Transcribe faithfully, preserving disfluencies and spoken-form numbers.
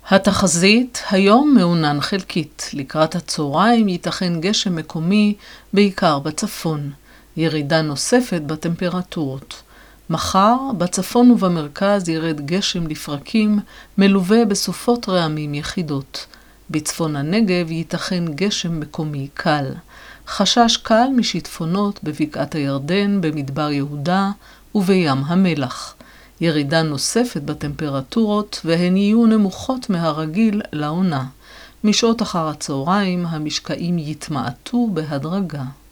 התחזית היום מעונן חלקית. לקראת הצהריים ייתכן גשם מקומי בעיקר בצפון. ירידה נוספת בטמפרטורות. מחר בצפון ובמרכז ירד גשם לפרקים מלווה בסופות רעמים יחידות. בצפון הנגב ייתכן גשם מקומי קל. חשש קל משיטפונות בבקעת הירדן, במדבר יהודה ובים המלח. ירידה נוספת בטמפרטורות והן יהיו נמוכות מהרגיל לעונה. משעות אחר הצהריים המשקעים יתמעטו בהדרגה.